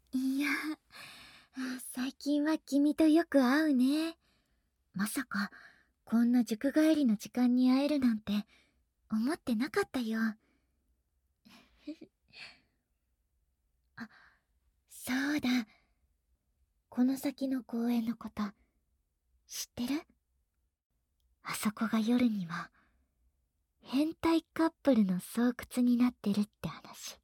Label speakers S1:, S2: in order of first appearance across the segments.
S1: いや、最近は君とよく会うね。まさか、こんな塾帰りの時間に会えるなんて、思ってなかったよ。あ、そうだ。この先の公園のこと、知ってる？あそこが夜には、変態カップルの巣窟になってるって話。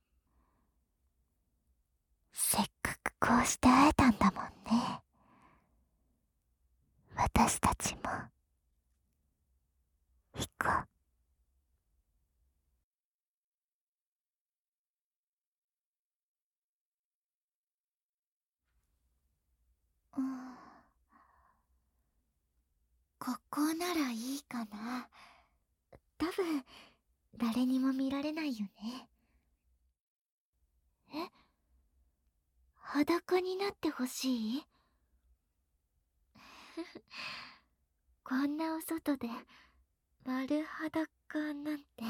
S1: せっかくこうして会えたんだもんね。私たちも、行こう。ここならいいかな。多分、誰にも見られないよね。え、裸になってほしい？こんなお外で丸裸なんて。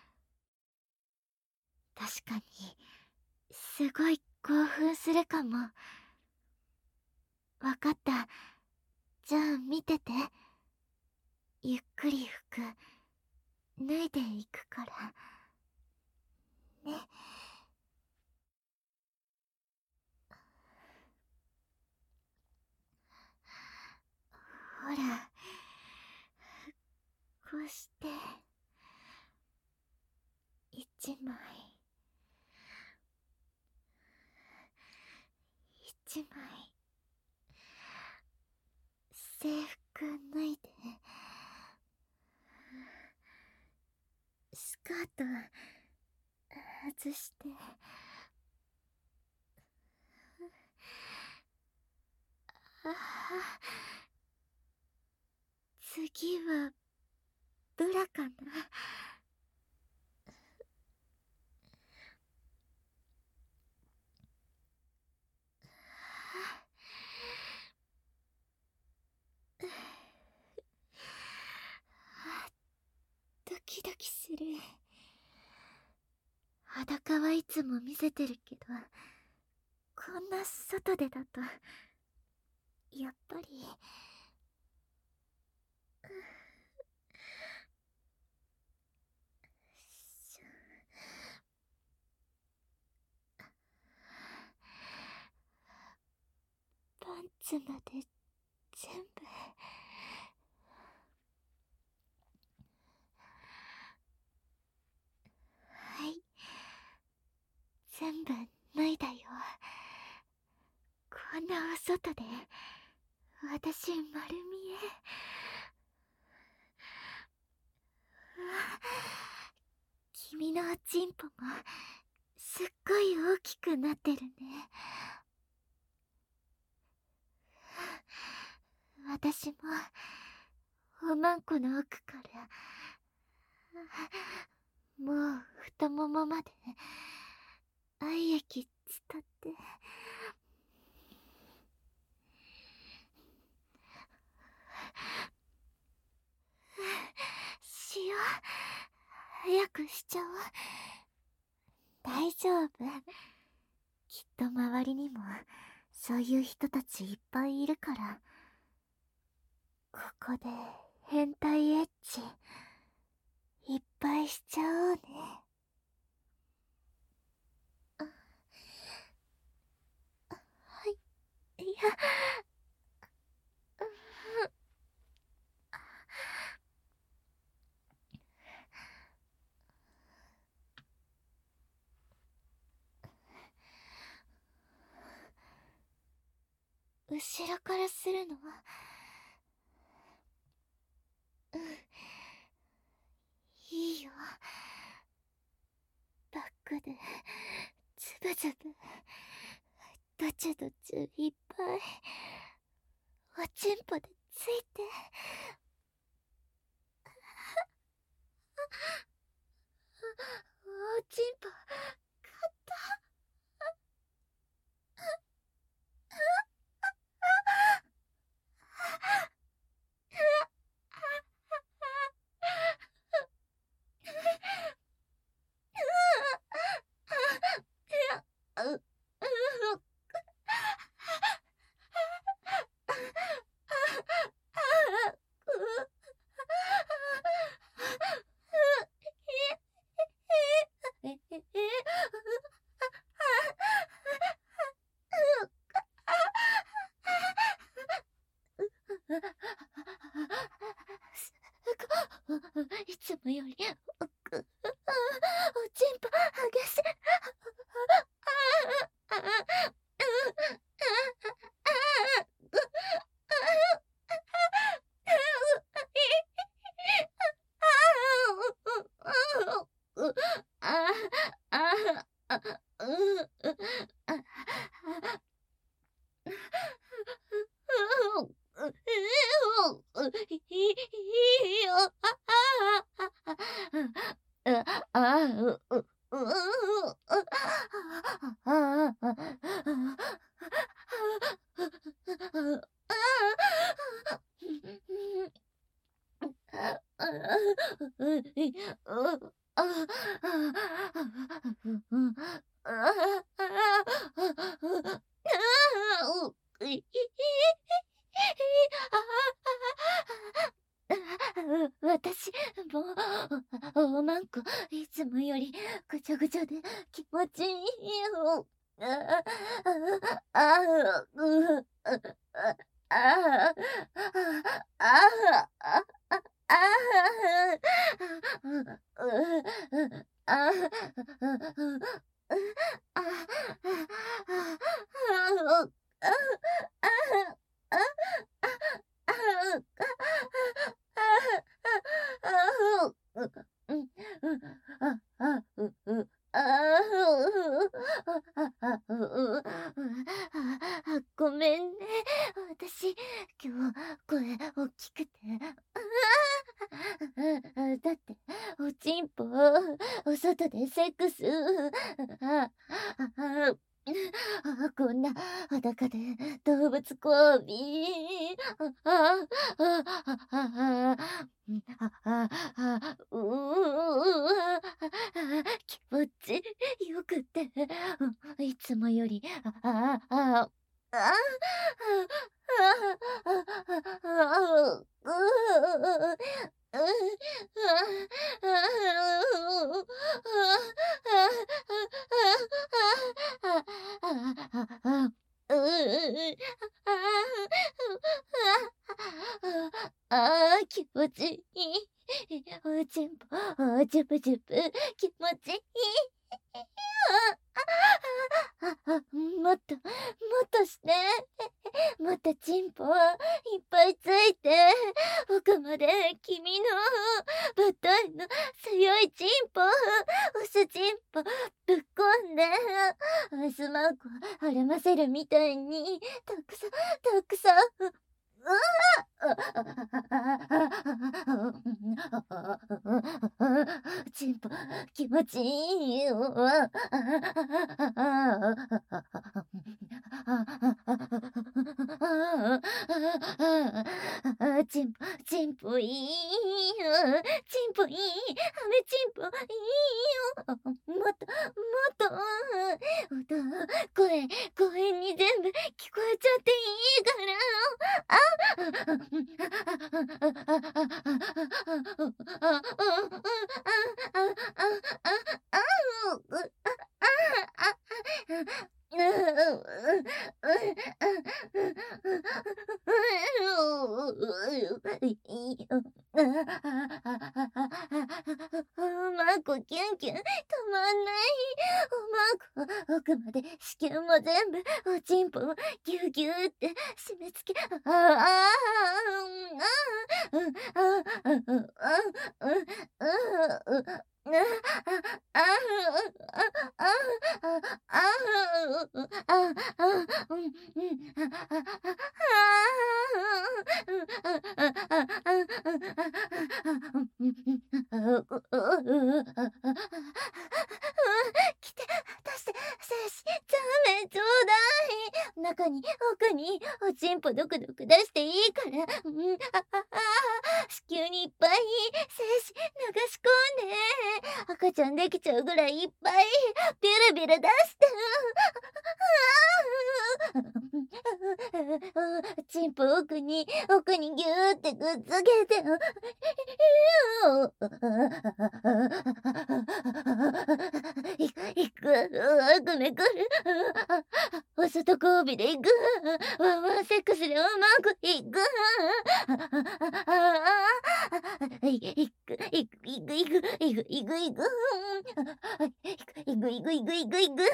S1: 確かにすごい興奮するかも。わかった。じゃあ見てて。ゆっくり服脱いでいくからね。ほら、こうして1枚1枚制服脱いで、スカート外して、あ、次はブラかな。ドキドキする。裸はいつも見せてるけど、こんな外でだとやっぱり。しパンツまで全部。はい、全部脱いだよ。こんなお外で私丸見え。うわ、君のおちんぽもすっごい大きくなってるね。私もおまんこの奥からもう太ももまで愛液伝って。しよう。早くしちゃおう。大丈夫。きっと周りにもそういう人たちいっぱいいるから。ここで変態エッチいっぱいしちゃおうね。はい、いや、後ろからするの？うん、いいよ。バックでズブズブドチュドチュいっぱいおちんぽでついて。おちんぽ買った。 つもよりおちんぽ激しい。私、もう、おまんこ、いつもよりぐちゃぐちゃで気持ちいいよ。ごめんね。私、今日、声大きくて。だって、おちんぽ、お外でセックス。こんな裸で動物交尾。気持ちよくて、いつもより、気持ちいい。おちんぽ、ジュブジュブ、気持ちいい。もっと、もっとして。もっとちんぽ、いっぱいついて、奥まで君の、ぶっといの、強いちんぽ、押すちんぽ、ぶっこんで、アスマンコ、晴ませるみたいに、たくさん、たくさん、ちんぽ気持ちいいよ。ちんぽいいよ。ちんぽいい。あめちんぽいいよ。もっと、もっと、声に全部聞こえちゃっていいから。マンコキュンキュン止まんない。おまんこ奥まで子宮も全部おちんぽをギュギュって締め付け、来て、出して、精子、ザーメンちょうだい。中に、奥に、おちんぽドクドク出していいから、子宮にいっぱい、精子流し込んで、赤ちゃんできちゃうぐらいいっぱい、ビュルビュル出して。 チンポ奥にギューってくっつけて、行く、くねくる、お外交尾で行く、ワンワンセックスでうまくいく、行く、行く、行く、行く、行く、行く、行く、行く、行く、行く、行く、行く、行く、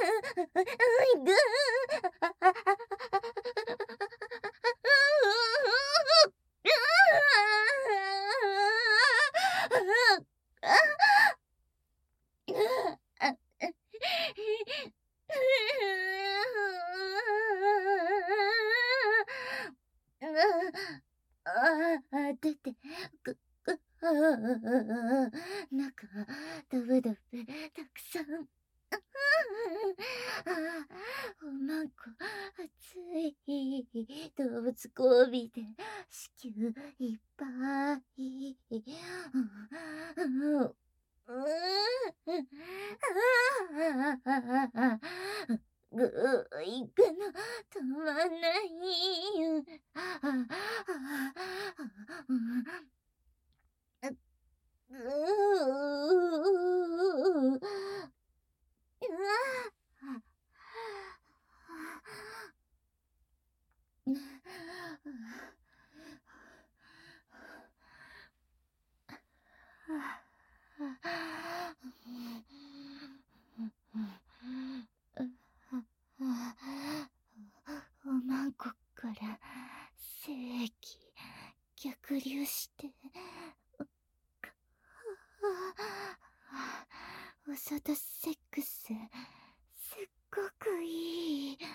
S1: 出て、中、ドブドブ、たくさん。おまんこ、熱い、動物交尾で、子宮いっぱい。ぐー行くの止まんない。ぐおまんこから精液逆流してお外セックスすっごくいい。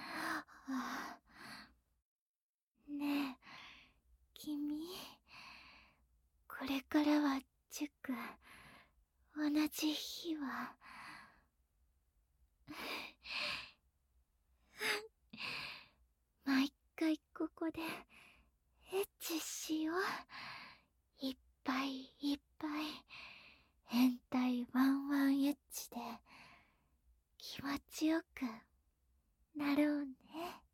S1: ねえ君、これからは塾同じ日は毎回ここでエッチしよう。いっぱいいっぱい変態ワンワンエッチで気持ちよくなろうね。